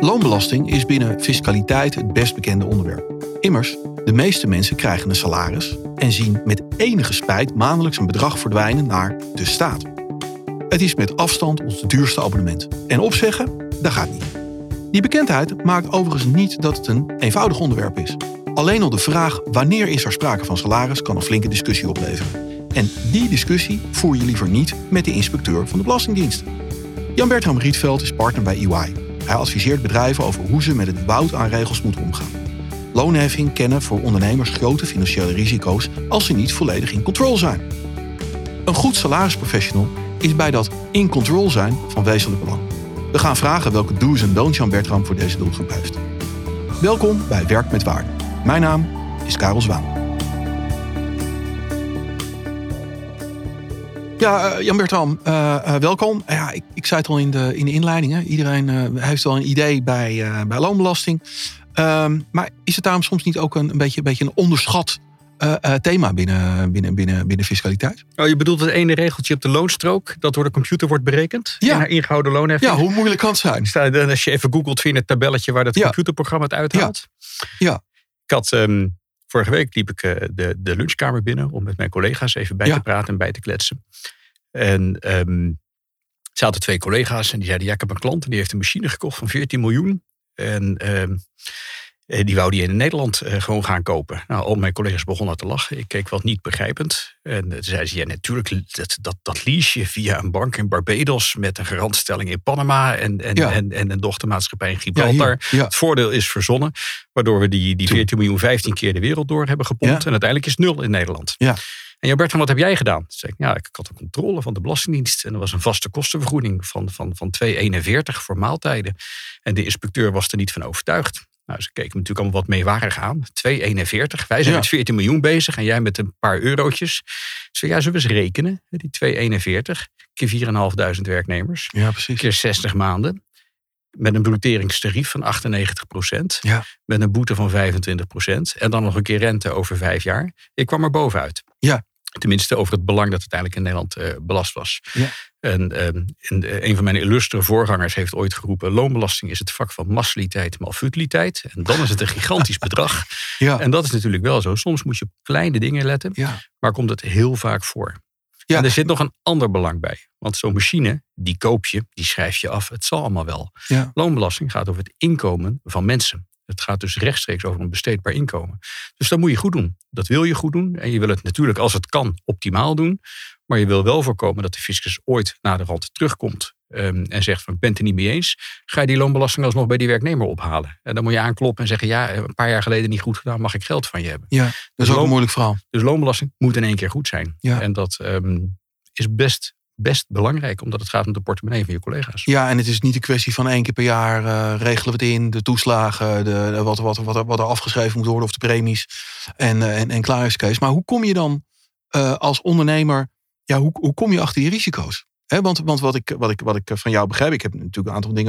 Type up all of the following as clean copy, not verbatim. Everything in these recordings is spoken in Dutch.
Loonbelasting is binnen fiscaliteit het best bekende onderwerp. Immers, de meeste mensen krijgen een salaris en zien met enige spijt maandelijks een bedrag verdwijnen naar de staat. Het is met afstand ons duurste abonnement. En opzeggen, dat gaat niet. Die bekendheid maakt overigens niet dat het een eenvoudig onderwerp is. Alleen al de vraag wanneer is er sprake van salaris kan een flinke discussie opleveren. En die discussie voer je liever niet met de inspecteur van de Belastingdienst. Jan-Bertram Rietveld is partner bij EY. Hij adviseert bedrijven over hoe ze met het woud aan regels moeten omgaan. Loonheffing kennen voor ondernemers grote financiële risico's als ze niet volledig in control zijn. Een goed salarisprofessional is bij dat in control zijn van wezenlijk belang. We gaan vragen welke do's en don'ts Jan-Bertram voor deze doelgroep heeft. Welkom bij Werk met Waarde. Mijn naam is Karel Zwaan. Ja, Jan-Bertram, welkom. Ja, ik zei het al in de inleiding. Hè. Iedereen heeft wel een idee bij loonbelasting. Maar is het daarom soms niet ook een beetje een onderschat thema binnen fiscaliteit? Oh, je bedoelt het ene regeltje op de loonstrook dat door de computer wordt berekend? Ja. Naar ingehouden loonheffing? Ja, hoe moeilijk kan het zijn? Als je even googelt, vind je het tabelletje waar dat computerprogramma het uithaalt. Ja. Ik had, vorige week liep ik de lunchkamer binnen om met mijn collega's even bij te praten en bij te kletsen. En zaten 2 collega's en die zeiden, ik heb een klant en die heeft een machine gekocht van 14 miljoen. En die wou die in Nederland gewoon gaan kopen. Nou, al mijn collega's begonnen te lachen. Ik keek wat niet begrijpend. En toen zeiden ze, natuurlijk, dat lease je via een bank in Barbados met een garantstelling in Panama en een dochtermaatschappij in Gibraltar. Ja. Het voordeel is verzonnen, waardoor we die 14 miljoen 15 keer de wereld door hebben gepompt. En uiteindelijk is 0 in Nederland. Ja. En Jan-Bertram, wat heb jij gedaan? Toen zei ik, ik had een controle van de Belastingdienst. En er was een vaste kostenvergoeding van 2,41 voor maaltijden. En de inspecteur was er niet van overtuigd. Nou, ze keken me natuurlijk allemaal wat meewarig aan. 2,41. Wij zijn met 14 miljoen bezig en jij met een paar eurotjes. Zullen we eens rekenen? Die 2,41 keer 4.500 werknemers. Ja, precies. Keer 60 maanden. Met een broeteringstarief van 98%. Ja. Met een boete van 25%. En dan nog een keer rente over 5 jaar. Ik kwam er bovenuit. Ja. Tenminste over het belang dat uiteindelijk in Nederland belast was. Ja. En een van mijn illustere voorgangers heeft ooit geroepen, loonbelasting is het vak van massaliteit maar futiliteit. En dan is het een gigantisch bedrag. Ja. En dat is natuurlijk wel zo. Soms moet je op kleine dingen letten. Ja. Maar komt het heel vaak voor. Ja. En er zit nog een ander belang bij. Want zo'n machine, die koop je, die schrijf je af. Het zal allemaal wel. Ja. Loonbelasting gaat over het inkomen van mensen. Het gaat dus rechtstreeks over een besteedbaar inkomen. Dus dat moet je goed doen. Dat wil je goed doen. En je wil het natuurlijk, als het kan, optimaal doen. Maar je wil wel voorkomen dat de fiscus ooit na de rand terugkomt. En zegt van, ik ben het er niet mee eens. Ga je die loonbelasting alsnog bij die werknemer ophalen. En dan moet je aankloppen en zeggen, een paar jaar geleden niet goed gedaan. Mag ik geld van je hebben? Ja, dat is ook een moeilijk verhaal. Dus loonbelasting moet in 1 keer goed zijn. Ja. En dat is best belangrijk, omdat het gaat om de portemonnee van je collega's. Ja, en het is niet een kwestie van 1 keer per jaar regelen we het in, de toeslagen, wat er afgeschreven moet worden of de premies en klaar is Kees. Maar hoe kom je dan als ondernemer, hoe kom je achter die risico's? Want wat ik van jou begrijp, ik heb natuurlijk een aantal dingen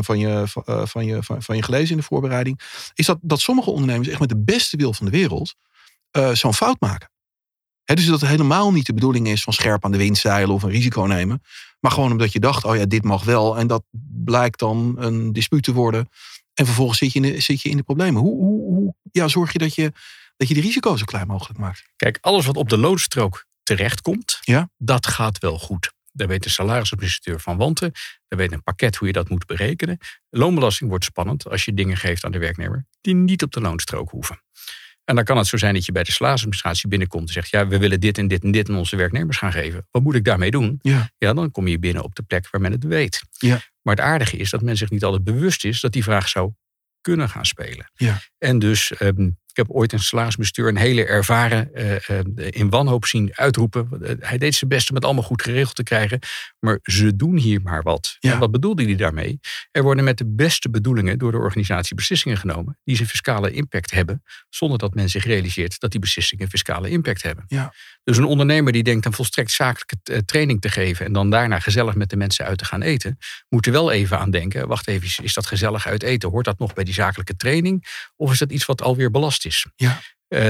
van je gelezen in de voorbereiding, is dat sommige ondernemers echt met de beste wil van de wereld zo'n fout maken. Dus dat het helemaal niet de bedoeling is van scherp aan de wind zeilen of een risico nemen. Maar gewoon omdat je dacht, dit mag wel. En dat blijkt dan een dispuut te worden. En vervolgens zit je in de problemen. Hoe zorg je dat je die risico's zo klein mogelijk maakt? Kijk, alles wat op de loonstrook terechtkomt, dat gaat wel goed. Daar weet de salarisadministrateur van wanten. Daar weet een pakket hoe je dat moet berekenen. Loonbelasting wordt spannend als je dingen geeft aan de werknemer die niet op de loonstrook hoeven. En dan kan het zo zijn dat je bij de salarisadministratie binnenkomt en zegt, we willen dit en dit en dit aan onze werknemers gaan geven. Wat moet ik daarmee doen? Ja, dan kom je binnen op de plek waar men het weet. Ja. Maar het aardige is dat men zich niet altijd bewust is dat die vraag zou kunnen gaan spelen. Ja. En dus, ik heb ooit een salarisbestuur een hele ervaren in wanhoop zien uitroepen. Hij deed zijn best om het allemaal goed geregeld te krijgen. Maar ze doen hier maar wat. Ja. En wat bedoelde hij daarmee? Er worden met de beste bedoelingen door de organisatie beslissingen genomen die zijn fiscale impact hebben. Zonder dat men zich realiseert dat die beslissingen fiscale impact hebben. Ja. Dus een ondernemer die denkt een volstrekt zakelijke training te geven. En dan daarna gezellig met de mensen uit te gaan eten. Moet er wel even aan denken. Wacht even, is dat gezellig uit eten? Hoort dat nog bij die zakelijke training? Of is dat iets wat alweer belast is? Ja.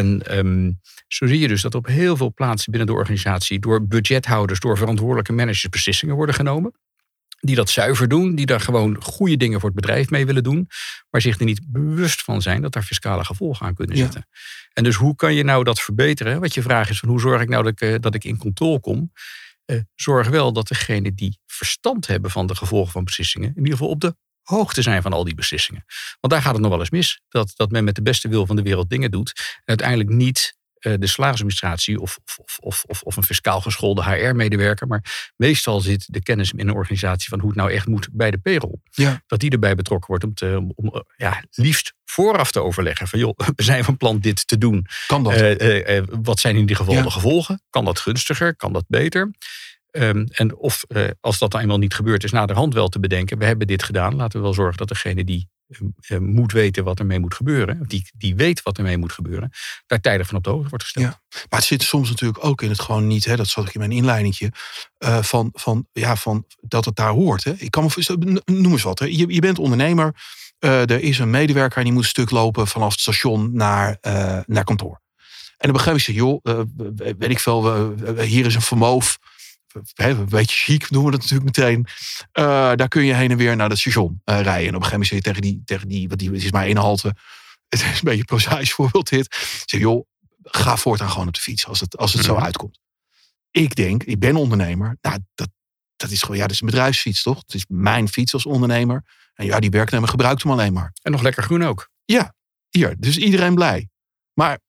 En zo zie je dus dat op heel veel plaatsen binnen de organisatie door budgethouders, door verantwoordelijke managers beslissingen worden genomen. die dat zuiver doen, die daar gewoon goede dingen voor het bedrijf mee willen doen, maar zich er niet bewust van zijn dat daar fiscale gevolgen aan kunnen zitten. En dus hoe kan je nou dat verbeteren? Wat je vraag is, van hoe zorg ik nou dat ik in controle kom? Zorg wel dat degenen die verstand hebben van de gevolgen van beslissingen, in ieder geval op de hoogte zijn van al die beslissingen. Want daar gaat het nog wel eens mis. Dat men met de beste wil van de wereld dingen doet en uiteindelijk niet de salarisadministratie of een fiscaal geschoolde HR-medewerker. Maar meestal zit de kennis in een organisatie van hoe het nou echt moet bij de payroll. Ja. Dat die erbij betrokken wordt om liefst vooraf te overleggen. Van joh, we zijn van plan dit te doen. Kan dat? Wat zijn in ieder geval de gevolgen? Kan dat gunstiger? Kan dat beter? Als dat dan eenmaal niet gebeurd is, naderhand wel te bedenken. We hebben dit gedaan. Laten we wel zorgen dat degene die moet weten wat ermee moet gebeuren, die weet wat ermee moet gebeuren, daar tijdig van op de hoogte wordt gesteld. Ja, maar het zit soms natuurlijk ook in het gewoon niet, dat zat ik in mijn inleidingje, van dat het daar hoort. Hè. Ik kan noem eens wat. Hè. Je bent ondernemer, er is een medewerker en die moet een stuk lopen vanaf het station naar kantoor. En op een gegeven moment zeg je, weet ik veel, hier is een vermoof. Een beetje chic noemen we dat natuurlijk meteen. Daar kun je heen en weer naar het station rijden. En op een gegeven moment zeg je tegen die, want die is maar 1 halte. Het is een beetje een prozaïsch voorbeeld dit. Zeg joh, ga voortaan gewoon op de fiets als het zo uitkomt. Ik ben ondernemer. Nou, dat is gewoon, dat is een bedrijfsfiets toch? Het is mijn fiets als ondernemer. En die werknemer gebruikt hem alleen maar. En nog lekker groen ook. Ja, hier. Dus iedereen blij. Maar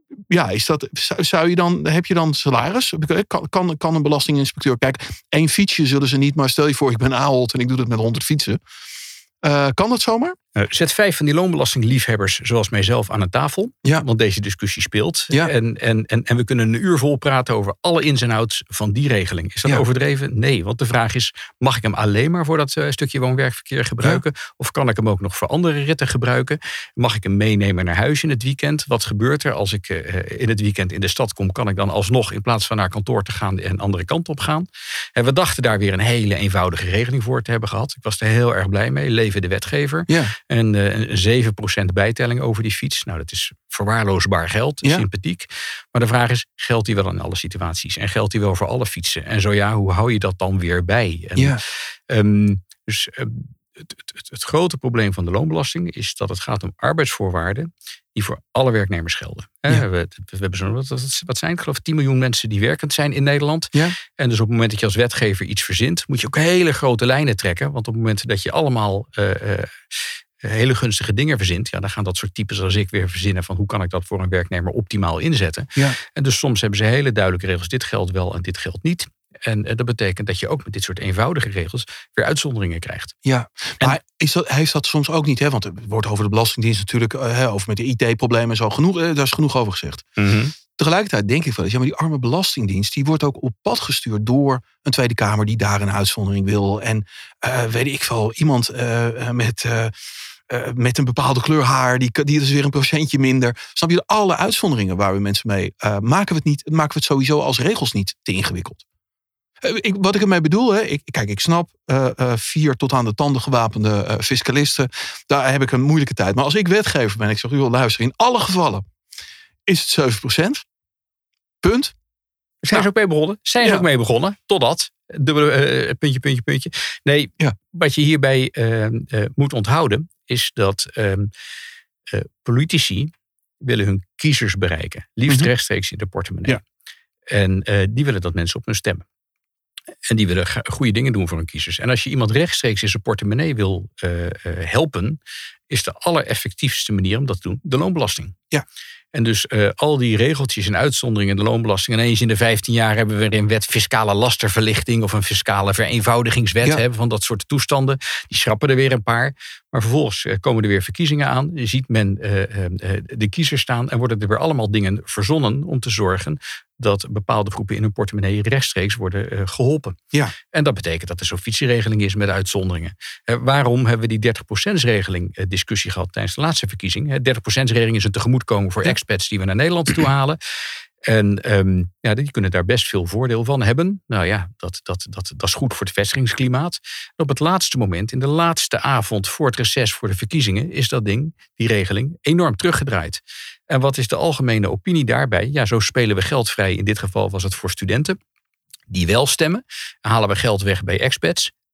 heb je dan salaris? Kan een belastinginspecteur... Kijk, 1 fietsje zullen ze niet, maar stel je voor, ik ben Ahold en ik doe dat met 100 fietsen. Kan dat zomaar? Zet 5 van die loonbelastingliefhebbers zoals mijzelf aan een tafel. Ja. Want deze discussie speelt. Ja. En we kunnen een uur vol praten over alle ins en outs van die regeling. Is dat overdreven? Nee, want de vraag is, mag ik hem alleen maar voor dat stukje woon-werkverkeer gebruiken? Ja. Of kan ik hem ook nog voor andere ritten gebruiken? Mag ik hem meenemen naar huis in het weekend? Wat gebeurt er als ik in het weekend in de stad kom? Kan ik dan alsnog in plaats van naar kantoor te gaan een andere kant op gaan? En we dachten daar weer een hele eenvoudige regeling voor te hebben gehad. Ik was er heel erg blij mee. Leven de wetgever. Ja. En een 7% bijtelling over die fiets. Nou, dat is verwaarloosbaar geld, sympathiek. Maar de vraag is, geldt die wel in alle situaties? En geldt die wel voor alle fietsen? En zo ja, hoe hou je dat dan weer bij? En, het grote probleem van de loonbelasting is dat het gaat om arbeidsvoorwaarden die voor alle werknemers gelden. Ja. We hebben wat zijn het, geloof ik, 10 miljoen mensen die werkend zijn in Nederland. Ja. En dus op het moment dat je als wetgever iets verzint, moet je ook hele grote lijnen trekken. Want op het moment dat je allemaal hele gunstige dingen verzint, dan gaan dat soort types als ik weer verzinnen van hoe kan ik dat voor een werknemer optimaal inzetten. Ja. En dus soms hebben ze hele duidelijke regels. Dit geldt wel en dit geldt niet. En dat betekent dat je ook met dit soort eenvoudige regels weer uitzonderingen krijgt. Ja, maar heeft dat soms ook niet? Hè? Want er wordt over de Belastingdienst natuurlijk, over met de IT-problemen en zo, daar is genoeg over gezegd. Mm-hmm. Tegelijkertijd denk ik wel eens, maar die arme Belastingdienst, die wordt ook op pad gestuurd door een Tweede Kamer die daar een uitzondering wil. En weet ik veel, iemand met een bepaalde kleur haar, die is weer een procentje minder. Snap je, alle uitzonderingen waar we mensen mee maken we het sowieso als regels niet te ingewikkeld. Wat ik ermee bedoel, ik snap 4 tot aan de tanden gewapende fiscalisten. Daar heb ik een moeilijke tijd. Maar als ik wetgever ben, ik zeg, luister, in alle gevallen is het 7%. Punt. Zijn ze ook mee begonnen? Totdat. Puntje. Nee, wat je hierbij moet onthouden is dat politici willen hun kiezers bereiken. Liefst rechtstreeks in de portemonnee. Ja. En die willen dat mensen op hun stemmen. En die willen goede dingen doen voor hun kiezers. En als je iemand rechtstreeks in zijn portemonnee wil helpen, is de allereffectiefste manier om dat te doen de loonbelasting. Ja. En dus al die regeltjes en uitzonderingen, de loonbelasting. En eens in de 15 jaar hebben we weer een wet fiscale lasterverlichting of een fiscale vereenvoudigingswet van dat soort toestanden. Die schrappen er weer een paar. Maar vervolgens komen er weer verkiezingen aan. Je ziet men de kiezers staan en worden er weer allemaal dingen verzonnen om te zorgen dat bepaalde groepen in hun portemonnee rechtstreeks worden geholpen. Ja. En dat betekent dat er zo'n fietsieregeling is met uitzonderingen. Waarom hebben we die 30%-regeling discussie gehad tijdens de laatste verkiezing? 30%-regeling is een tegemoetkomen voor expats die we naar Nederland toe halen. En die kunnen daar best veel voordeel van hebben. Nou ja, dat is goed voor het vestigingsklimaat. En op het laatste moment, in de laatste avond voor het reces voor de verkiezingen, is die regeling enorm teruggedraaid. En wat is de algemene opinie daarbij? Ja, zo spelen we geld vrij. In dit geval was het voor studenten die wel stemmen. Halen we geld weg bij expats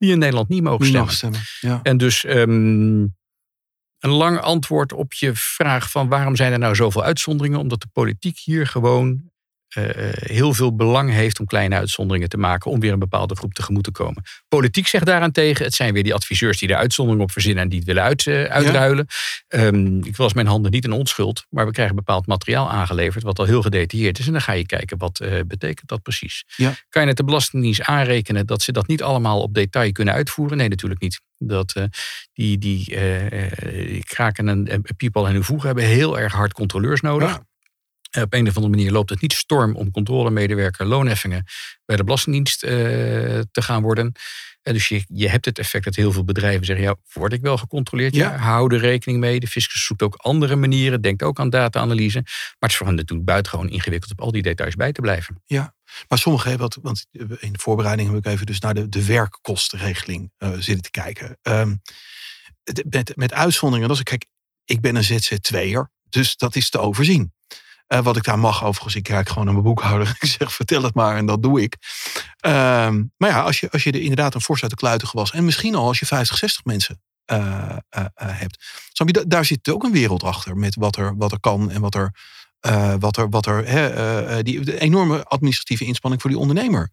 die in Nederland niet mogen stemmen. Ja. En dus een lang antwoord op je vraag van waarom zijn er nou zoveel uitzonderingen? Omdat de politiek hier gewoon heel veel belang heeft om kleine uitzonderingen te maken om weer een bepaalde groep tegemoet te komen. Politiek zegt daarentegen, het zijn weer die adviseurs die de uitzonderingen op verzinnen en die het willen uitruilen. Ik was mijn handen niet in onschuld, maar we krijgen bepaald materiaal aangeleverd wat al heel gedetailleerd is en dan ga je kijken wat betekent dat precies. Ja. Kan je het de Belastingdienst aanrekenen dat ze dat niet allemaal op detail kunnen uitvoeren? Nee, natuurlijk niet. Dat die Kraken en People en Huvoegen hebben heel erg hard controleurs nodig. Ja. Op een of andere manier loopt het niet storm om controlemedewerker loonheffingen bij de Belastingdienst te gaan worden. Dus je hebt het effect dat heel veel bedrijven zeggen, ja, word ik wel gecontroleerd? Ja, hou er rekening mee. De fiscus zoekt ook andere manieren, denkt ook aan data-analyse. Maar het is voor hen natuurlijk buitengewoon ingewikkeld op al die details bij te blijven. Ja, maar sommige, want in de voorbereiding heb ik even dus naar de werkkostenregeling zitten te kijken. Met uitzonderingen, dat is, kijk, ik ben een ZZP'er, dus dat is te overzien. Wat ik daar mag, overigens, ik kijk gewoon naar mijn boekhouder. Ik zeg, vertel het maar en dat doe ik. Maar ja, als je er inderdaad een fors uit de kluiten was. En misschien al als je 50, 60 mensen hebt. Daar zit ook een wereld achter met wat er kan. En die enorme administratieve inspanning voor die ondernemer.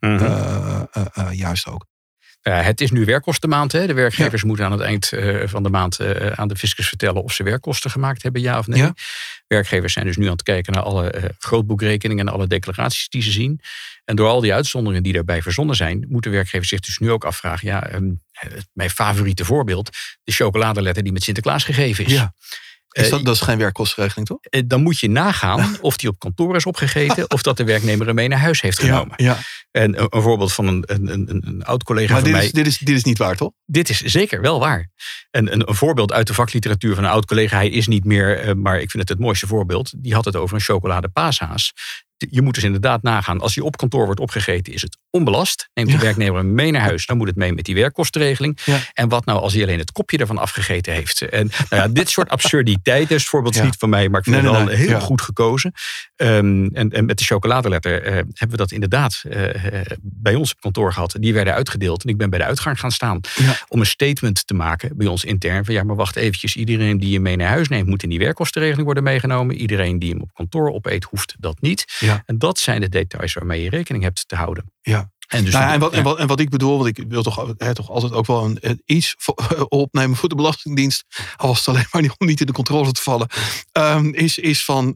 Juist ook. Het is nu werkkostenmaand. Hè? De werkgevers moeten aan het eind van de maand aan de fiscus vertellen of ze werkkosten gemaakt hebben, ja of nee. Ja. Werkgevers zijn dus nu aan het kijken naar alle grootboekrekeningen en alle declaraties die ze zien. En door al die uitzonderingen die daarbij verzonnen zijn, moeten werkgevers zich dus nu ook afvragen. Mijn favoriete voorbeeld, de chocoladeletter die met Sinterklaas gegeven is. Ja. Dat is geen werkkostenregeling, toch? Dan moet je nagaan of die op kantoor is opgegeten of dat de werknemer hem mee naar huis heeft genomen. Ja. En een voorbeeld van een oud-collega van mij. Dit is niet waar, toch? Dit is zeker wel waar. En een voorbeeld uit de vakliteratuur van een oud-collega. Hij is niet meer, maar ik vind het mooiste voorbeeld. Die had het over een chocoladepaashaas. Je moet dus inderdaad nagaan. Als die op kantoor wordt opgegeten, is het onbelast. Neemt de werknemer hem mee naar huis, dan moet het mee met die werkkostenregeling. Ja. En wat nou als hij alleen het kopje ervan afgegeten heeft? En dit soort absurditeiten, is het voorbeeld niet van mij, maar ik vind het wel heel goed gekozen. En met de chocoladeletter hebben we dat inderdaad bij ons op kantoor gehad. Die werden uitgedeeld en ik ben bij de uitgang gaan staan om een statement te maken bij ons intern. Van maar wacht eventjes, iedereen die je mee naar huis neemt, moet in die werkkostenregeling worden meegenomen. Iedereen die hem op kantoor opeet, hoeft dat niet. Ja. En dat zijn de details waarmee je rekening hebt te houden. Ja. En, dus en wat ik bedoel, want ik wil toch altijd ook wel iets opnemen voor de Belastingdienst, al was het alleen maar om niet in de controle te vallen, is van,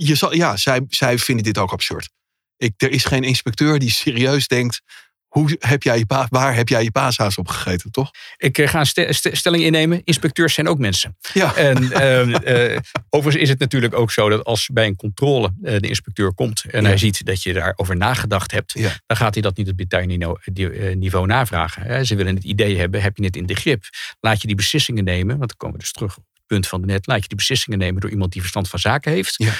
zij vinden dit ook absurd. Er is geen inspecteur die serieus denkt, waar heb jij je paashaas op gegeten, toch? Ik ga een stelling innemen. Inspecteurs zijn ook mensen. Ja. En overigens is het natuurlijk ook zo dat als bij een controle de inspecteur komt en hij ziet dat je daarover nagedacht hebt, dan gaat hij dat niet op detailniveau navragen. Ze willen het idee hebben, heb je het in de grip? Laat je die beslissingen nemen, want dan komen we dus terug op het punt van net. Laat je die beslissingen nemen door iemand die verstand van zaken heeft? Ja.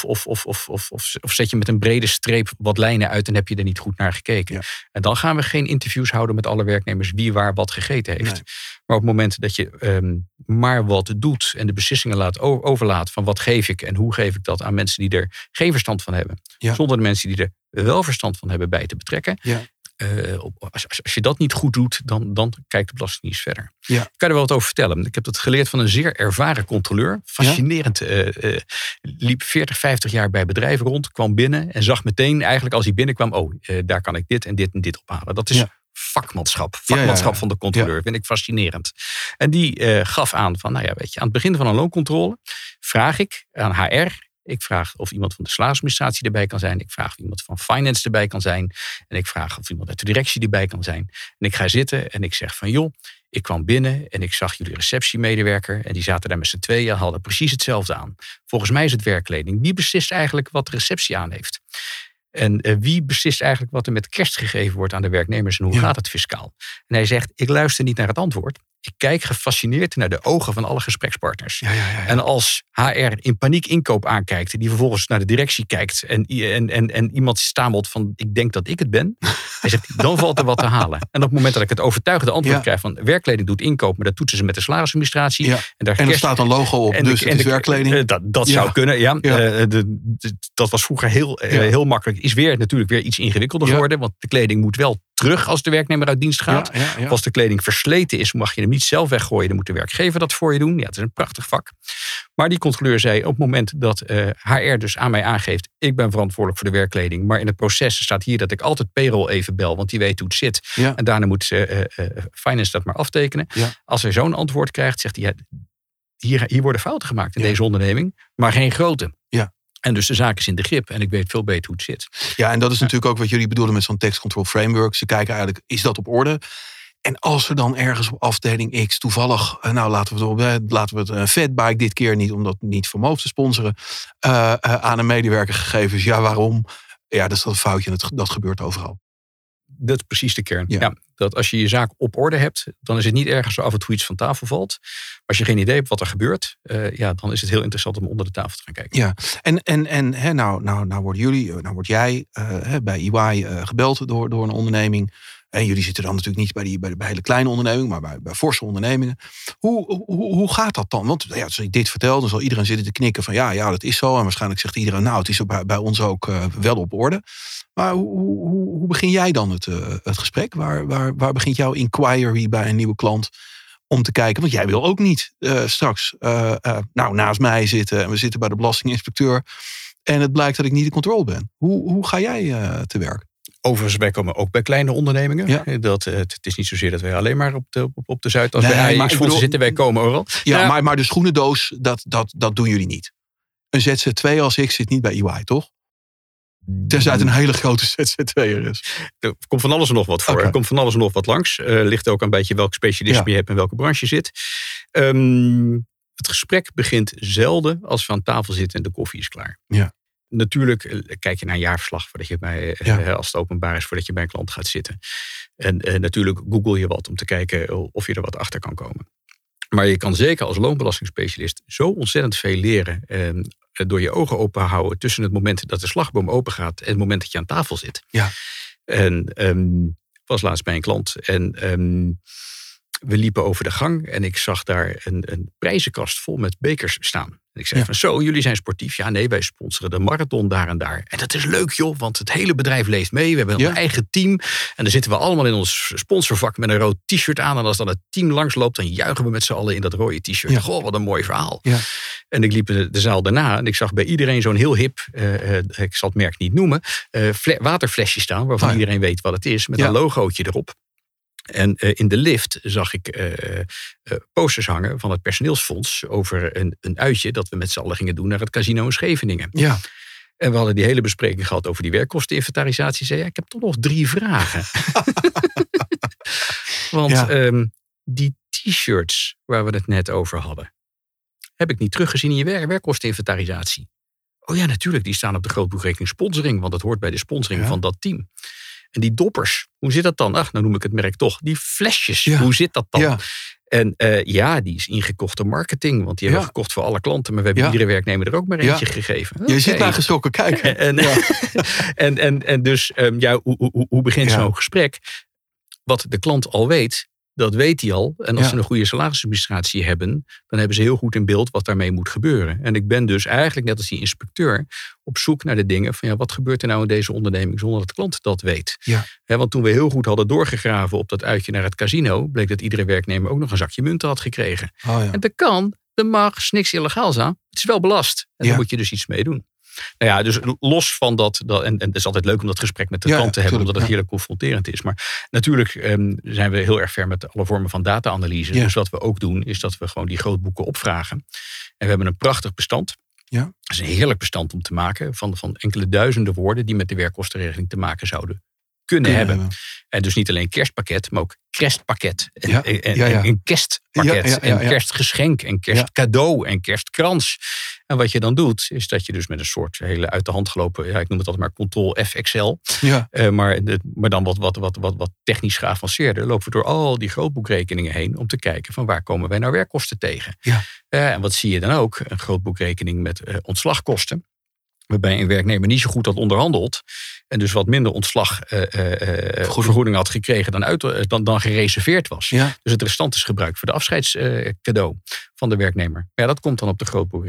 Of zet je met een brede streep wat lijnen uit en heb je er niet goed naar gekeken? Ja. En dan gaan we geen interviews houden met alle werknemers wie waar wat gegeten heeft. Nee. Maar op het moment dat je maar wat doet en de beslissingen overlaat van wat geef ik en hoe geef ik dat aan mensen die er geen verstand van hebben. Ja. Zonder de mensen die er wel verstand van hebben bij te betrekken. Ja. Als je dat niet goed doet, dan kijkt de Belastingdienst verder. Ja. Ik kan er wel wat over vertellen. Ik heb dat geleerd van een zeer ervaren controleur. Fascinerend. Liep 40, 50 jaar bij bedrijven rond, kwam binnen en zag meteen eigenlijk als hij binnenkwam, daar kan ik dit en dit en dit ophalen. Dat is vakmanschap van de controleur. Vind ik fascinerend. En die gaf aan van, aan het begin van een looncontrole vraag ik aan HR. Ik vraag of iemand van de salarisadministratie erbij kan zijn. Ik vraag of iemand van finance erbij kan zijn. En ik vraag of iemand uit de directie erbij kan zijn. En ik ga zitten en ik zeg van joh, ik kwam binnen en ik zag jullie receptiemedewerker. En die zaten daar met z'n tweeën, hadden precies hetzelfde aan. Volgens mij is het werkkleding. Wie beslist eigenlijk wat de receptie aan heeft? En wie beslist eigenlijk wat er met kerst gegeven wordt aan de werknemers en hoe gaat het fiscaal? En hij zegt, ik luister niet naar het antwoord. Ik kijk gefascineerd naar de ogen van alle gesprekspartners. Ja. En als HR in paniek inkoop aankijkt, die vervolgens naar de directie kijkt en iemand stamelt van ik denk dat ik het ben, hij zegt, dan valt er wat te halen. En op het moment dat ik het overtuigende antwoord krijg van werkkleding doet inkoop, maar dat toetsen ze met de salarisadministratie. Ja. En er staat een logo op, dus het is werkkleding. Dat zou kunnen, ja. Dat was vroeger heel makkelijk. Is natuurlijk weer iets ingewikkelder geworden, want de kleding moet wel terug als de werknemer uit dienst gaat. Ja. Als de kleding versleten is, mag je hem niet zelf weggooien. Dan moet de werkgever dat voor je doen. Ja, het is een prachtig vak. Maar die controleur zei op het moment dat HR dus aan mij aangeeft, ik ben verantwoordelijk voor de werkkleding, maar in het proces staat hier dat ik altijd payroll even bel, want die weet hoe het zit. Ja. En daarna moet finance dat maar aftekenen. Ja. Als hij zo'n antwoord krijgt, zegt hij, hier worden fouten gemaakt in deze onderneming, maar geen grote. Ja. En dus de zaak is in de grip en ik weet veel beter hoe het zit. Ja, en dat is natuurlijk ook wat jullie bedoelen met zo'n text control framework. Ze kijken eigenlijk, is dat op orde? En als er dan ergens op afdeling X toevallig, laten we het Fatbike dit keer niet, omdat niet voor te sponsoren, aan een medewerker gegeven is. Ja, waarom? Ja, dat is dat een foutje en dat gebeurt overal. Dat is precies de kern. Ja, dat als je je zaak op orde hebt, dan is het niet ergens zo af en toe iets van tafel valt. Maar als je geen idee hebt wat er gebeurt, dan is het heel interessant om onder de tafel te gaan kijken. Ja, en nou word jij bij EY gebeld door een onderneming. En jullie zitten dan natuurlijk niet bij hele kleine ondernemingen, maar bij forse ondernemingen. Hoe gaat dat dan? Want als ik dit vertel, dan zal iedereen zitten te knikken van ja, dat is zo. En waarschijnlijk zegt iedereen, het is bij ons ook wel op orde. Maar hoe begin jij dan het gesprek? Waar begint jouw inquiry bij een nieuwe klant om te kijken? Want jij wil ook niet straks naast mij zitten en we zitten bij de belastinginspecteur en het blijkt dat ik niet in controle ben. Hoe ga jij te werk? Overigens, wij komen ook bij kleine ondernemingen. Ja. Het is niet zozeer dat wij alleen maar op de Zuidas bij AEX-fondsen zitten. Wij komen overal. Ja, maar de schoenendoos, dat doen jullie niet. Een ZZ2 als ik zit niet bij EY, toch? Tenzij het een hele grote ZZ2'er is. Er komt van alles en nog wat voor. Okay. Er komt van alles en nog wat langs. Ligt ook een beetje welk specialisme je hebt en welke branche je zit. Het gesprek begint zelden als we aan tafel zitten en de koffie is klaar. Ja. Natuurlijk kijk je naar een jaarverslag voordat je als het openbaar is, voordat je bij een klant gaat zitten. En natuurlijk google je wat om te kijken of je er wat achter kan komen. Maar je kan zeker als loonbelastingspecialist zo ontzettend veel leren door je ogen open houden tussen het moment dat de slagboom open gaat en het moment dat je aan tafel zit. Ja. En was laatst bij een klant en we liepen over de gang en ik zag daar een prijzenkast vol met bekers staan. En ik zei van zo, jullie zijn sportief. Ja, nee, wij sponsoren de marathon daar en daar. En dat is leuk joh, want het hele bedrijf leeft mee. We hebben een eigen team. En dan zitten we allemaal in ons sponsorvak met een rood t-shirt aan. En als dan het team langsloopt, dan juichen we met z'n allen in dat rode t-shirt. Ja. Goh, wat een mooi verhaal. Ja. En ik liep de zaal daarna en ik zag bij iedereen zo'n heel hip, ik zal het merk niet noemen, waterflesje staan waarvan iedereen weet wat het is. Met een logootje erop. En in de lift zag ik posters hangen van het personeelsfonds over een uitje dat we met z'n allen gingen doen naar het casino in Scheveningen. Ja. En we hadden die hele bespreking gehad over die werkkosteninventarisatie. Zei ik heb toch nog 3 vragen. Want die t-shirts waar we het net over hadden, heb ik niet teruggezien in je werkkosteninventarisatie. Oh ja, natuurlijk, die staan op de grootboekrekening sponsoring, want het hoort bij de sponsoring van dat team. En die doppers, hoe zit dat dan? Ach, nou noem ik het merk toch. Die flesjes, hoe zit dat dan? Ja. En die is ingekochte marketing. Want die hebben we gekocht voor alle klanten. Maar we hebben iedere werknemer er ook maar eentje gegeven. Je zit naar geschrokken kijken. En dus, hoe begint zo'n gesprek? Wat de klant al weet, dat weet hij al. En als ze een goede salarisadministratie hebben, dan hebben ze heel goed in beeld wat daarmee moet gebeuren. En ik ben dus eigenlijk, net als die inspecteur, op zoek naar de dingen van wat gebeurt er nou in deze onderneming zonder dat de klant dat weet. Ja. Want toen we heel goed hadden doorgegraven op dat uitje naar het casino, bleek dat iedere werknemer ook nog een zakje munten had gekregen. Oh ja. En dat kan, dat mag, is niks illegaals aan. Het is wel belast. En daar moet je dus iets mee doen. Nou ja, dus los van dat en het is altijd leuk om dat gesprek met de klant te hebben, omdat het heerlijk confronterend is. Maar natuurlijk zijn we heel erg ver met alle vormen van data-analyse. Ja. Dus wat we ook doen, is dat we gewoon die grootboeken opvragen. En we hebben een prachtig bestand. Ja. Dat is een heerlijk bestand om te maken van enkele duizenden woorden die met de werkkostenregeling te maken zouden kunnen hebben. En dus niet alleen kerstpakket, maar ook kerstpakket. En kerstpakket. En kerstgeschenk. En kerstcadeau. En kerstkrans. En wat je dan doet, is dat je dus met een soort hele uit de hand gelopen, ik noem het altijd maar Ctrl-F Excel. Ja. Maar dan wat technisch geavanceerder, lopen we door al die grootboekrekeningen heen om te kijken van waar komen wij nou werkkosten tegen. Ja. En wat zie je dan ook? Een grootboekrekening met ontslagkosten. Waarbij een werknemer niet zo goed had onderhandeld. En dus wat minder ontslagvergoeding had gekregen dan gereserveerd was. Ja. Dus het restant is gebruikt voor de afscheidscadeau van de werknemer. Ja, dat komt dan op de grootboekrekening.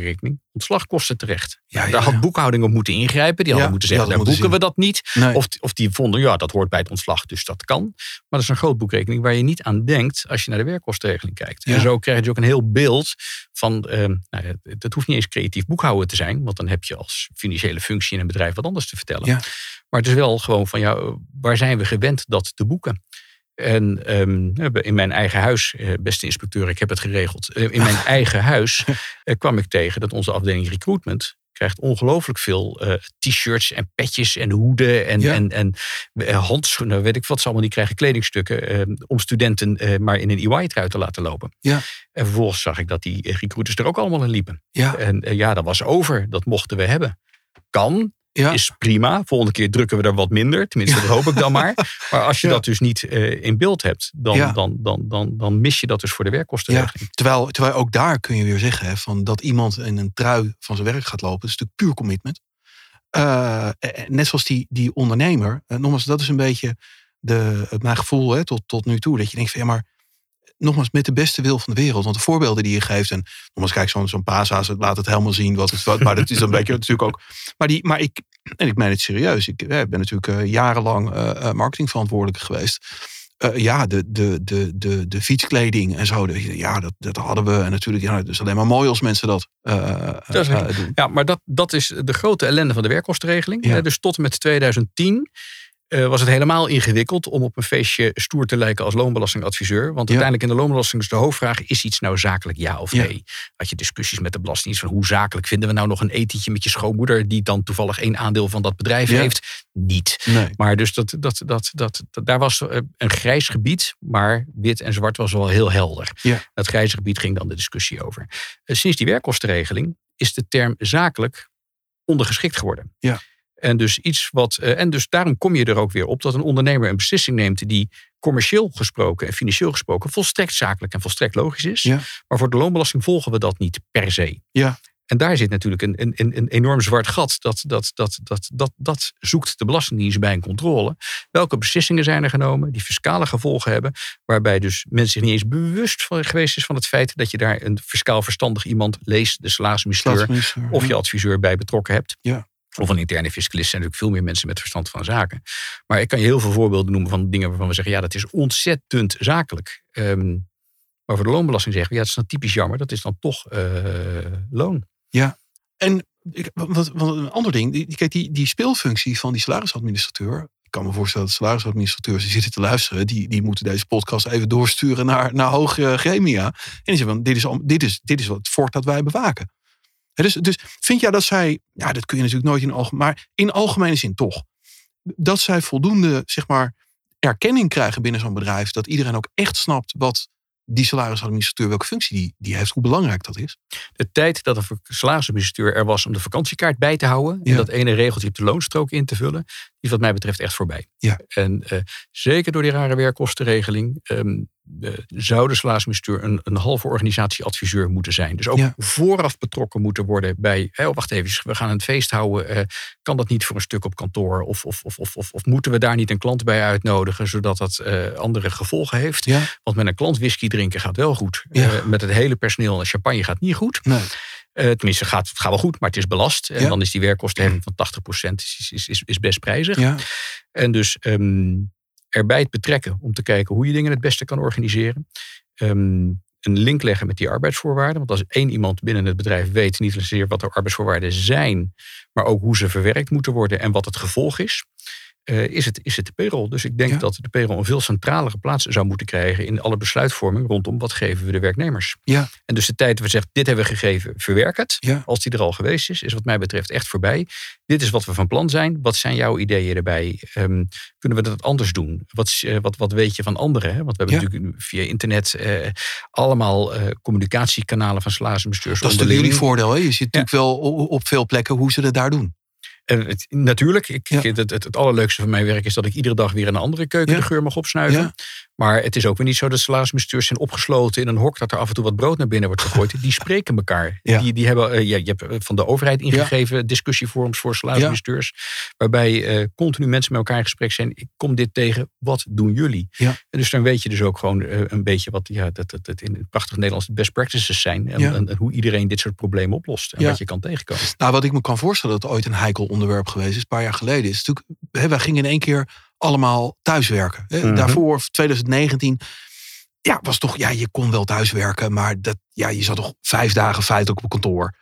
ontslagkosten terecht. Daar had boekhouding op moeten ingrijpen. Die hadden moeten zeggen, daar boeken we dat niet. Nee. Of die vonden, dat hoort bij het ontslag, dus dat kan. Maar dat is een groot boekrekening waar je niet aan denkt als je naar de werkkostenregeling kijkt. Ja. En zo krijg je ook een heel beeld van, dat hoeft niet eens creatief boekhouden te zijn, want dan heb je als financiële functie in een bedrijf wat anders te vertellen. Ja. Maar het is wel gewoon van, waar zijn we gewend dat te boeken? En in mijn eigen huis, beste inspecteur, ik heb het geregeld. In mijn eigen huis kwam ik tegen dat onze afdeling recruitment krijgt ongelooflijk veel t-shirts en petjes en hoeden en handschoenen, weet ik wat ze allemaal niet krijgen, kledingstukken, om studenten maar in een EY-trui te laten lopen. Ja. En vervolgens zag ik dat die recruiters er ook allemaal in liepen. Ja. En dat was over, dat mochten we hebben. Kan. Ja. Is prima. Volgende keer drukken we er wat minder. Tenminste, dat hoop ik dan maar. Maar als je dat dus niet in beeld hebt, dan mis je dat dus voor de werkkostenregeling. Ja. Terwijl ook daar kun je weer zeggen, van dat iemand in een trui van zijn werk gaat lopen. Dat is natuurlijk puur commitment. Net zoals die ondernemer. Nogmaals, dat is een beetje mijn gevoel tot nu toe. Dat je denkt van maar nogmaals, met de beste wil van de wereld. Want de voorbeelden die je geeft. En nogmaals, kijk, zo'n Pasa's, laat het helemaal zien. Maar dat is een beetje natuurlijk ook. Maar ik meen het serieus. Ik ben natuurlijk jarenlang marketingverantwoordelijke geweest. De fietskleding en zo. Dat hadden we. En natuurlijk, het is alleen maar mooi als mensen dat doen. Ja, maar dat is de grote ellende van de werkkostenregeling. Ja. Dus tot en met 2010... was het helemaal ingewikkeld om op een feestje stoer te lijken als loonbelastingadviseur. Want uiteindelijk in de loonbelasting is de hoofdvraag, is iets nou zakelijk ja of nee? Ja. Had je discussies met de Belastingdienst van hoe zakelijk vinden we nou nog een etentje met je schoonmoeder die dan toevallig 1 aandeel van dat bedrijf heeft? Niet. Nee. Maar dus daar was een grijs gebied, maar wit en zwart was wel heel helder. Ja. Dat grijze gebied ging dan de discussie over. Sinds die werkkostenregeling is de term zakelijk ondergeschikt geworden. Ja. En dus dus daarom kom je er ook weer op dat een ondernemer een beslissing neemt die commercieel gesproken en financieel gesproken volstrekt zakelijk en volstrekt logisch is. Ja. Maar voor de loonbelasting volgen we dat niet per se. Ja. En daar zit natuurlijk een enorm zwart gat. Dat zoekt de Belastingdienst bij een controle. Welke beslissingen zijn er genomen die fiscale gevolgen hebben, waarbij dus mensen zich niet eens bewust geweest is van het feit dat je daar een fiscaal verstandig iemand, lees de salarisminister of je adviseur bij betrokken hebt. Ja. Of een interne fiscalist zijn natuurlijk veel meer mensen met verstand van zaken. Maar ik kan je heel veel voorbeelden noemen van dingen waarvan we zeggen, dat is ontzettend zakelijk. Maar voor de loonbelasting zeggen we, dat is dan typisch jammer. Dat is dan toch loon. Ja, en wat een ander ding. Kijk, die speelfunctie van die salarisadministrateur. Ik kan me voorstellen dat salarisadministrateurs die zitten te luisteren. Die moeten deze podcast even doorsturen naar hogere gremia. En die zeggen, dit is wat voort dat wij bewaken. Dus vind jij dat zij, dat kun je natuurlijk nooit in algemeen, maar in algemene zin toch, dat zij voldoende, zeg maar, erkenning krijgen binnen zo'n bedrijf, dat iedereen ook echt snapt wat die salarisadministrateur, welke functie die heeft, hoe belangrijk dat is? De tijd dat een salarisadministrateur er was om de vakantiekaart bij te houden en dat ene regeltje op de loonstrook in te vullen, is wat mij betreft echt voorbij. Ja. En zeker door die rare werkkostenregeling zou de salarisadministrateur een halve organisatieadviseur moeten zijn. Dus ook vooraf betrokken moeten worden bij, wacht even, we gaan een feest houden. Kan dat niet voor een stuk op kantoor? Of moeten we daar niet een klant bij uitnodigen, zodat dat andere gevolgen heeft? Ja. Want met een klant whisky drinken gaat wel goed. Ja. Met het hele personeel en champagne gaat niet goed. Nee. Tenminste, het gaat wel goed, maar het is belast. En dan is die werkkostenheffing van 80% is best prijzig. Ja. En dus erbij het betrekken om te kijken hoe je dingen het beste kan organiseren. Een link leggen met die arbeidsvoorwaarden. Want als één iemand binnen het bedrijf weet niet zozeer wat de arbeidsvoorwaarden zijn, maar ook hoe ze verwerkt moeten worden en wat het gevolg is, is het de payroll. Dus ik denk dat de payroll een veel centralere plaats zou moeten krijgen in alle besluitvorming rondom wat geven we de werknemers. Ja. En dus de tijd dat we zeggen, dit hebben we gegeven, verwerk het. Ja. Als die er al geweest is wat mij betreft echt voorbij. Dit is wat we van plan zijn. Wat zijn jouw ideeën erbij? Kunnen we dat anders doen? Wat weet je van anderen? Hè? Want we hebben natuurlijk via internet allemaal communicatiekanalen van salarisbestuurders. Dat is natuurlijk jullie voordeel. Hè? Je ziet natuurlijk wel op veel plekken hoe ze het daar doen. Natuurlijk, het allerleukste van mijn werk is dat ik iedere dag weer een andere keuken de geur mag opsnuiven. Ja. Maar het is ook weer niet zo dat salarisbestuurders zijn opgesloten in een hok, dat er af en toe wat brood naar binnen wordt gegooid. Die spreken elkaar. Ja. Die hebben, je hebt van de overheid ingegeven discussieforums voor salarisbestuurders. Waarbij continu mensen met elkaar in gesprek zijn. Ik kom dit tegen, wat doen jullie? Ja. En dus dan weet je dus ook gewoon een beetje wat dat in het prachtig Nederlands de best practices zijn. En hoe iedereen dit soort problemen oplost. En wat je kan tegenkomen. Nou, wat ik me kan voorstellen dat ooit een heikel onderwerp geweest is, een paar jaar geleden, is natuurlijk, wij gingen in één keer allemaal thuiswerken. Mm-hmm. Daarvoor, 2019, was toch, je kon wel thuiswerken, maar je zat toch 5 dagen feitelijk op kantoor.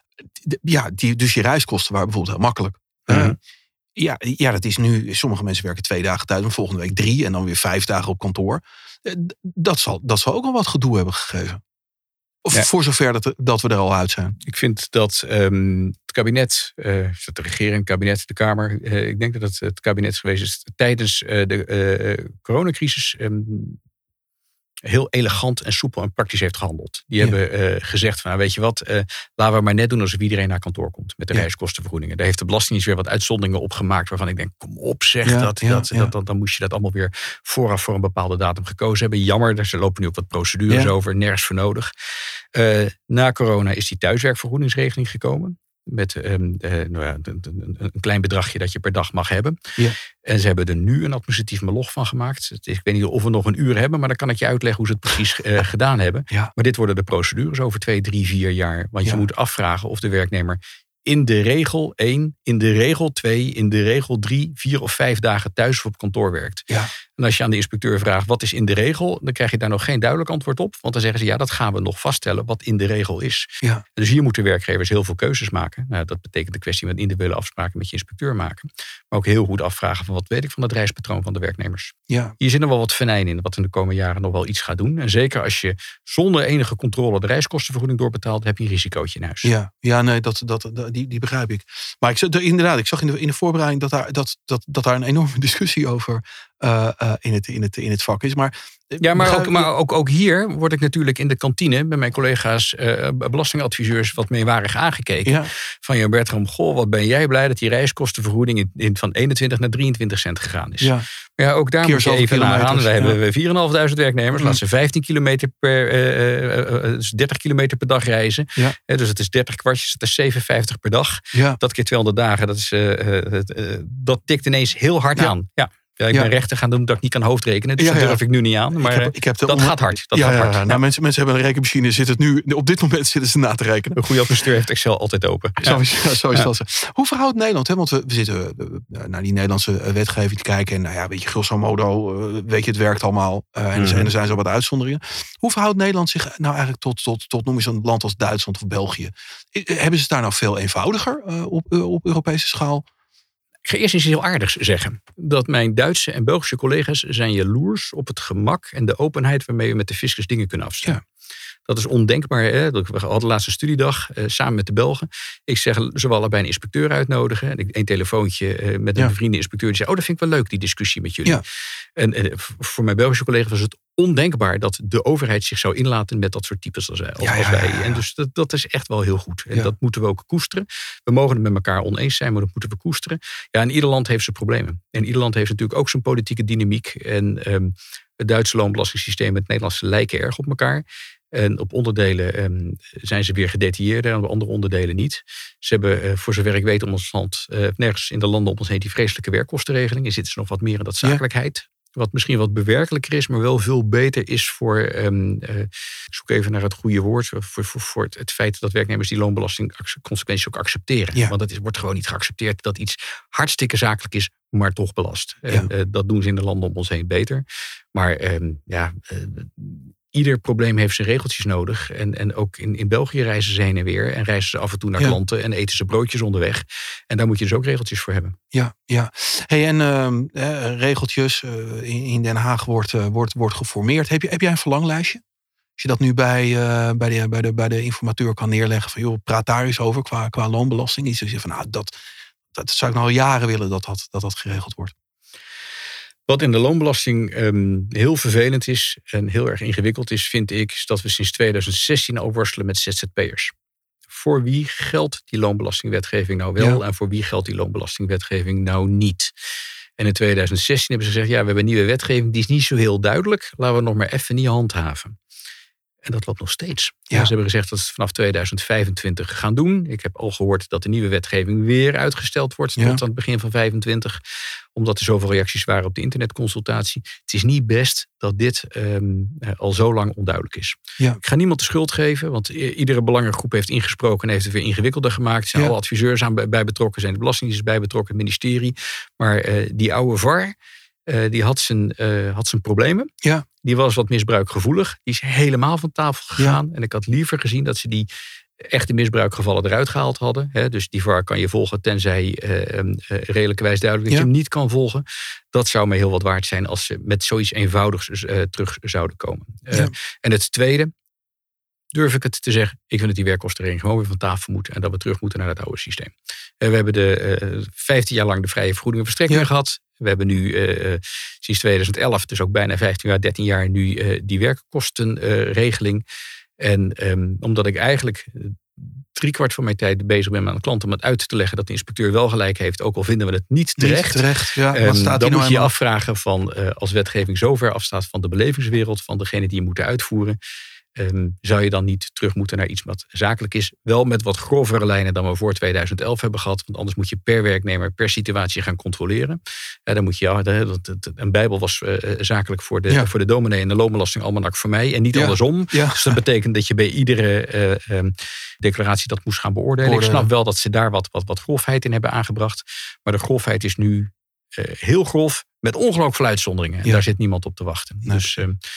Dus je reiskosten waren bijvoorbeeld heel makkelijk. Mm-hmm. Dat is nu, sommige mensen werken 2 dagen thuis, maar volgende week 3 en dan weer 5 dagen op kantoor. Dat zal ook al wat gedoe hebben gegeven. Of voor zover dat we er al uit zijn. Ik vind dat het kabinet, de regering, het kabinet, de Kamer, ik denk dat het kabinet geweest is tijdens de coronacrisis heel elegant en soepel en praktisch heeft gehandeld. Die hebben gezegd van, weet je wat, laten we maar net doen alsof iedereen naar kantoor komt met de reiskostenvergoedingen. Daar heeft de Belastingdienst weer wat uitzonderingen op gemaakt waarvan ik denk, kom op zeg, dan moest je dat allemaal weer vooraf voor een bepaalde datum gekozen hebben. Jammer, er lopen nu ook wat procedures over, nergens voor nodig. Na corona is die thuiswerkvergoedingsregeling gekomen. Met een klein bedragje dat je per dag mag hebben. Ja. En ze hebben er nu een administratief moloch van gemaakt. Ik weet niet of we nog een uur hebben, maar dan kan ik je uitleggen hoe ze het precies gedaan hebben. Ja. Maar dit worden de procedures over 2, 3, 4 jaar. Want je moet afvragen of de werknemer in de regel 1, in de regel 2, in de regel 3, 4 of 5 dagen thuis of op kantoor werkt. Ja. En als je aan de inspecteur vraagt wat is in de regel, dan krijg je daar nog geen duidelijk antwoord op. Want dan zeggen ze dat gaan we nog vaststellen wat in de regel is. Ja. Dus hier moeten werkgevers heel veel keuzes maken. Nou, dat betekent de kwestie met individuele afspraken met je inspecteur maken. Maar ook heel goed afvragen van wat weet ik van het reispatroon van de werknemers. Ja. Hier zit nog wel wat venijn in wat in de komende jaren nog wel iets gaat doen. En zeker als je zonder enige controle de reiskostenvergoeding doorbetaalt, heb je een risicootje in huis. Die begrijp ik. Maar ik zag in de voorbereiding dat daar een enorme discussie over in het vak is. Maar ook hier word ik natuurlijk in de kantine bij mijn collega's belastingadviseurs wat meewarig aangekeken. Ja. Van Bertram, wat ben jij blij dat die reiskostenvergoeding van 21 naar 23 cent gegaan is. Ja. Maar ook daar moet je even naar aan. We hebben 4.500 werknemers. Laat ze 15 kilometer dus 30 kilometer per dag reizen. Ja. Dus het is 30 kwartjes, dat is 7,50 per dag. Ja. Dat keer 200 dagen, dat tikt ineens heel hard aan. Ja. Ja, ik ben rechter gaan doen dat ik niet kan hoofdrekenen. Dus dat durf ik nu niet aan. Maar dat gaat hard. Nou, mensen hebben een rekenmachine. Op dit moment zitten ze na te rekenen. Een goede administrateur heeft Excel altijd open. Zo is dat. Hoe verhoudt Nederland? Want we zitten naar die Nederlandse wetgeving te kijken. En weet je, grosso modo, het werkt allemaal. En er zijn zo wat uitzonderingen. Hoe verhoudt Nederland zich nou eigenlijk tot noem eens een land als Duitsland of België? Hebben ze het daar nou veel eenvoudiger op Europese schaal? Ik ga eerst eens heel aardigs zeggen. Dat mijn Duitse en Belgische collega's zijn jaloers op het gemak en de openheid waarmee we met de fiscus dingen kunnen afstemmen. Ja. Dat is ondenkbaar. Hè? We hadden laatste studiedag samen met de Belgen. Ik zeg, ze willen allebei een inspecteur uitnodigen. En een telefoontje met een bevriende inspecteur. Die zei, dat vind ik wel leuk, die discussie met jullie. Ja. En voor mijn Belgische collega's was het ondenkbaar dat de overheid zich zou inlaten met dat soort types als wij. En dus dat is echt wel heel goed. En dat moeten we ook koesteren. We mogen het met elkaar oneens zijn, maar dat moeten we koesteren. Ja, en ieder land heeft zijn problemen. En ieder land heeft natuurlijk ook zijn politieke dynamiek. En het Duitse loonbelastingssysteem en het Nederlandse lijken erg op elkaar. En op onderdelen zijn ze weer gedetailleerder en op andere onderdelen niet. Ze hebben, voor zover ik weet, om ons land, nergens in de landen om ons heen die vreselijke werkkostenregeling. Er zitten ze nog wat meer in dat zakelijkheid. Wat misschien wat bewerkelijker is, maar wel veel beter is voor, ik zoek even naar het goede woord, voor het feit dat werknemers die loonbelastingconsequenties ook accepteren. Ja. Want het wordt gewoon niet geaccepteerd dat iets hartstikke zakelijk is, maar toch belast. Ja. En dat doen ze in de landen om ons heen beter. Maar ieder probleem heeft zijn regeltjes nodig. En ook in België reizen ze heen en weer. En reizen ze af en toe naar klanten en eten ze broodjes onderweg. En daar moet je dus ook regeltjes voor hebben. Ja. Hey, en regeltjes in Den Haag wordt geformeerd. Heb jij een verlanglijstje? Als je dat nu bij de informateur kan neerleggen. Van praat daar eens over qua loonbelasting. Iets van dat zou ik nou al jaren willen dat geregeld wordt. Wat in de loonbelasting heel vervelend is en heel erg ingewikkeld is, vind ik, is dat we sinds 2016 al worstelen met ZZP'ers. Voor wie geldt die loonbelastingwetgeving nou wel en voor wie geldt die loonbelastingwetgeving nou niet? En in 2016 hebben ze gezegd, we hebben een nieuwe wetgeving, die is niet zo heel duidelijk. Laten we nog maar even niet handhaven. En dat loopt nog steeds. Ja. Ze hebben gezegd dat ze het vanaf 2025 gaan doen. Ik heb al gehoord dat de nieuwe wetgeving weer uitgesteld wordt tot aan het begin van 2025. Omdat er zoveel reacties waren op de internetconsultatie. Het is niet best dat dit al zo lang onduidelijk is. Ja. Ik ga niemand de schuld geven, want iedere belangengroep heeft ingesproken en heeft het weer ingewikkelder gemaakt. Er zijn alle adviseurs bij betrokken, zijn de Belastingdienst bij betrokken, het ministerie. Maar die oude VAR, die had zijn problemen. Ja. Die was wat misbruikgevoelig. Die is helemaal van tafel gegaan. Ja. En ik had liever gezien dat ze die echte misbruikgevallen eruit gehaald hadden. Dus die VAR kan je volgen tenzij redelijkerwijs duidelijk dat je hem niet kan volgen. Dat zou mij heel wat waard zijn als ze met zoiets eenvoudigs terug zouden komen. En het tweede, durf ik het te zeggen, ik vind dat die werkkostenregeling gewoon weer van tafel moet en dat we terug moeten naar het oude systeem. We hebben 15 jaar lang de vrije vergoeding en verstrekking gehad. We hebben nu sinds 2011, dus ook bijna 13 jaar nu die werkkostenregeling. En omdat ik eigenlijk 3/4 van mijn tijd bezig ben met een klant om het uit te leggen dat de inspecteur wel gelijk heeft, ook al vinden we het niet terecht. Wat staat dan moet je afvragen van als wetgeving zo ver afstaat van de belevingswereld, van degene die je moeten uitvoeren. Zou je dan niet terug moeten naar iets wat zakelijk is? Wel met wat grovere lijnen dan we voor 2011 hebben gehad. Want anders moet je per werknemmer, per situatie gaan controleren. Dan moet je, een bijbel was zakelijk voor de dominee en de loonbelastingalmanak voor mij. En niet andersom. Ja. Dus dat betekent dat je bij iedere declaratie dat moest gaan beoordelen. Ik snap wel dat ze daar wat grofheid in hebben aangebracht. Maar de grofheid is nu heel grof. Met ongelooflijk veel uitzonderingen. En daar zit niemand op te wachten. Nee. Dus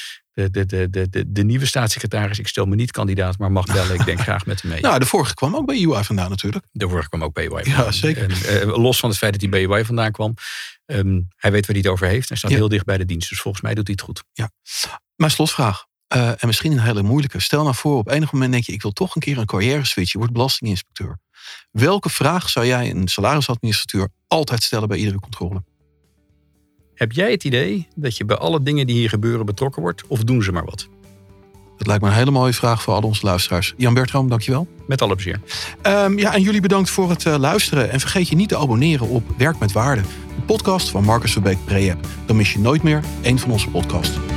de nieuwe staatssecretaris, ik stel me niet kandidaat, maar mag bellen. Ik denk graag met hem mee. Nou, de vorige kwam ook bij EY vandaan natuurlijk. De vorige kwam ook bij EY vandaan. Ja, zeker. En, los van het feit dat hij bij EY vandaan kwam. Hij weet waar hij het over heeft. Hij staat heel dicht bij de dienst. Dus volgens mij doet hij het goed. Ja. Mijn slotvraag. En misschien een hele moeilijke. Stel nou voor, op enig moment denk je, ik wil toch een keer een carrière switch. Je wordt belastinginspecteur. Welke vraag zou jij een salarisadministrateur altijd stellen bij iedere controle? Heb jij het idee dat je bij alle dingen die hier gebeuren betrokken wordt? Of doen ze maar wat? Dat lijkt me een hele mooie vraag voor al onze luisteraars. Jan Bertram, dankjewel. Met alle plezier. En jullie bedankt voor het luisteren. En vergeet je niet te abonneren op Werk met Waarde. Een podcast van Marcus Verbeek Prehab. Dan mis je nooit meer één van onze podcasts.